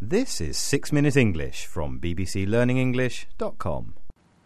This is 6 Minute English from bbclearningenglish.com.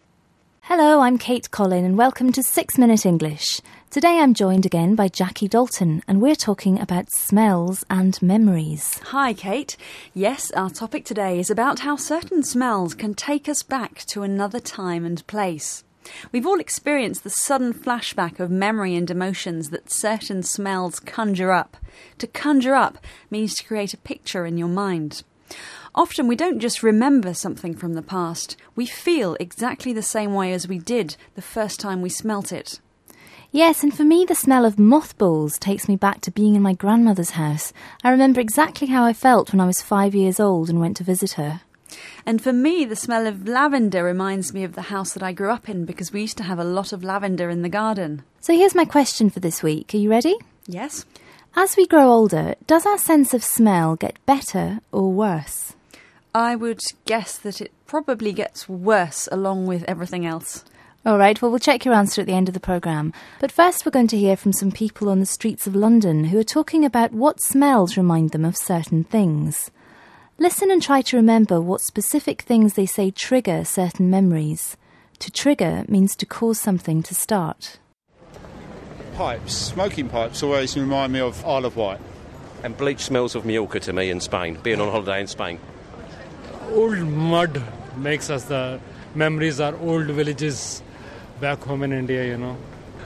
Hello, I'm Kate Collin and welcome to 6 Minute English. Today I'm joined again by Jackie Dalton and we're talking about smells and memories. Hi Kate. Yes, our topic today is about how certain smells can take us back to another time and place. We've all experienced the sudden flashback of memory and emotions that certain smells conjure up. To conjure up means to create a picture in your mind. Often we don't just remember something from the past, we feel exactly the same way as we did the first time we smelt it. Yes, and for me the smell of mothballs takes me back to being in my grandmother's house. I remember exactly how I felt when I was 5 years old and went to visit her. And for me, the smell of lavender reminds me of the house that I grew up in because we used to have a lot of lavender in the garden. So here's my question for this week. Are you ready? Yes. As we grow older, does our sense of smell get better or worse? I would guess that it probably gets worse along with everything else. All right, well, we'll check your answer at the end of the programme. But first we're going to hear from some people on the streets of London who are talking about what smells remind them of certain things. Listen and try to remember what specific things they say trigger certain memories. To trigger means to cause something to start. Pipes, smoking pipes always remind me of Isle of Wight. And bleach smells of Mallorca to me in Spain, being on holiday in Spain. Old mud makes us the memories are old villages back home in India, you know.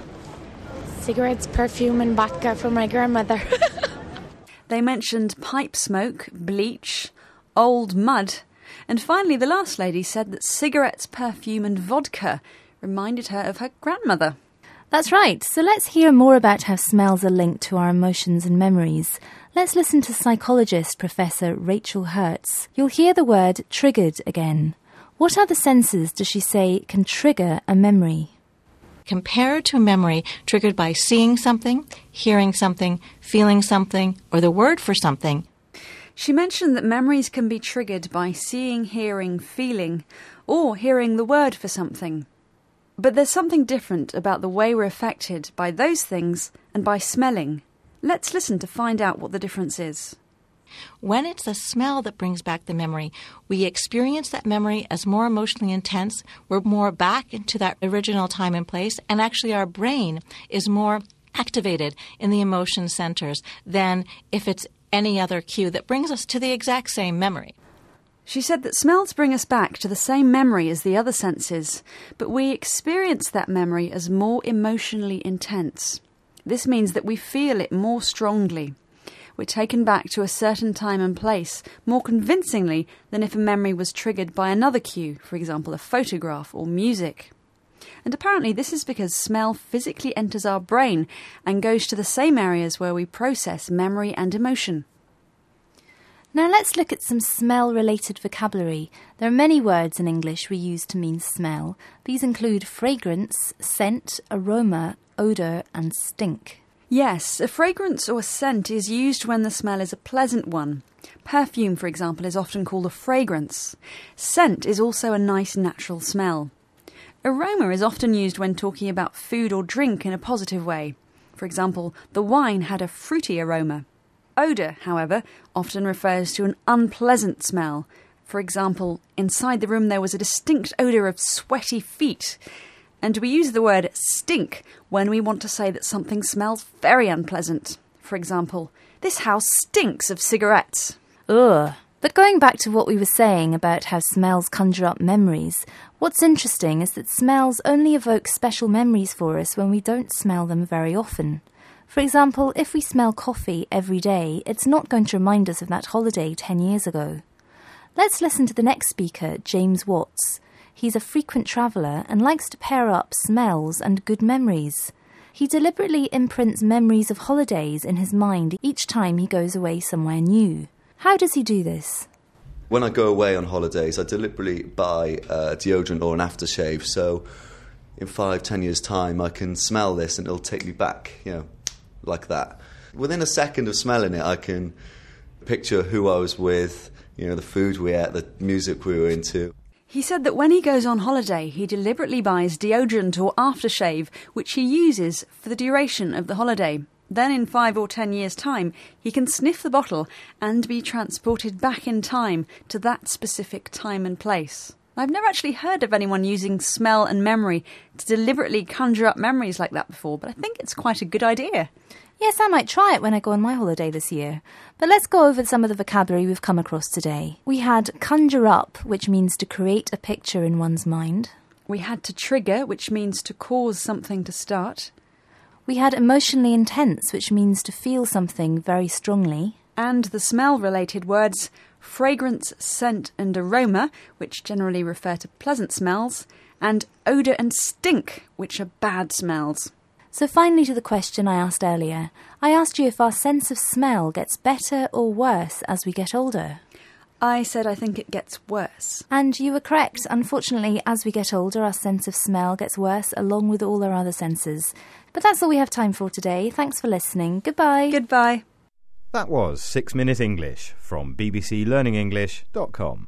Cigarettes, perfume and vodka from my grandmother. They mentioned pipe smoke, bleach, old mud, and finally the last lady said that cigarettes, perfume and vodka reminded her of her grandmother. That's right, so let's hear more about how smells are linked to our emotions and memories. Let's listen to psychologist Professor Rachel Hertz. You'll hear the word triggered again. What other senses does she say can trigger a memory? Compared to a memory triggered by seeing something, hearing something, feeling something, or the word for something. She mentioned that memories can be triggered by seeing, hearing, feeling, or hearing the word for something. But there's something different about the way we're affected by those things and by smelling. Let's listen to find out what the difference is. When it's the smell that brings back the memory, we experience that memory as more emotionally intense. We're more back into that original time and place, and actually our brain is more activated in the emotion centers than if it's any other cue that brings us to the exact same memory. She said that smells bring us back to the same memory as the other senses, but we experience that memory as more emotionally intense. This means that we feel it more strongly. We're taken back to a certain time and place more convincingly than if a memory was triggered by another cue, for example, a photograph or music. And apparently this is because smell physically enters our brain and goes to the same areas where we process memory and emotion. Now let's look at some smell-related vocabulary. There are many words in English we use to mean smell. These include fragrance, scent, aroma, odour and stink. Yes, a fragrance or scent is used when the smell is a pleasant one. Perfume, for example, is often called a fragrance. Scent is also a nice natural smell. Aroma is often used when talking about food or drink in a positive way. For example, the wine had a fruity aroma. Odour, however, often refers to an unpleasant smell. For example, inside the room there was a distinct odour of sweaty feet. And we use the word stink when we want to say that something smells very unpleasant. For example, this house stinks of cigarettes. Ugh. But going back to what we were saying about how smells conjure up memories, what's interesting is that smells only evoke special memories for us when we don't smell them very often. For example, if we smell coffee every day, it's not going to remind us of that holiday 10 years ago. Let's listen to the next speaker, James Watts. He's a frequent traveller and likes to pair up smells and good memories. He deliberately imprints memories of holidays in his mind each time he goes away somewhere new. How does he do this? When I go away on holidays, I deliberately buy deodorant or an aftershave, so in 5-10 years' time I can smell this and it'll take me back, like that. Within a second of smelling it, I can picture who I was with, the food we ate, the music we were into. He said that when he goes on holiday, he deliberately buys deodorant or aftershave, which he uses for the duration of the holiday. Then in 5 or 10 years' time, he can sniff the bottle and be transported back in time to that specific time and place. I've never actually heard of anyone using smell and memory to deliberately conjure up memories like that before, but I think it's quite a good idea. Yes, I might try it when I go on my holiday this year. But let's go over some of the vocabulary we've come across today. We had conjure up, which means to create a picture in one's mind. We had to trigger, which means to cause something to start. We had emotionally intense, which means to feel something very strongly. And the smell-related words fragrance, scent and aroma, which generally refer to pleasant smells, and odour and stink, which are bad smells. So finally to the question I asked earlier. I asked you if our sense of smell gets better or worse as we get older. I said I think it gets worse. And you were correct. Unfortunately, as we get older, our sense of smell gets worse along with all our other senses. But that's all we have time for today. Thanks for listening. Goodbye. Goodbye. That was 6 Minute English from bbclearningenglish.com.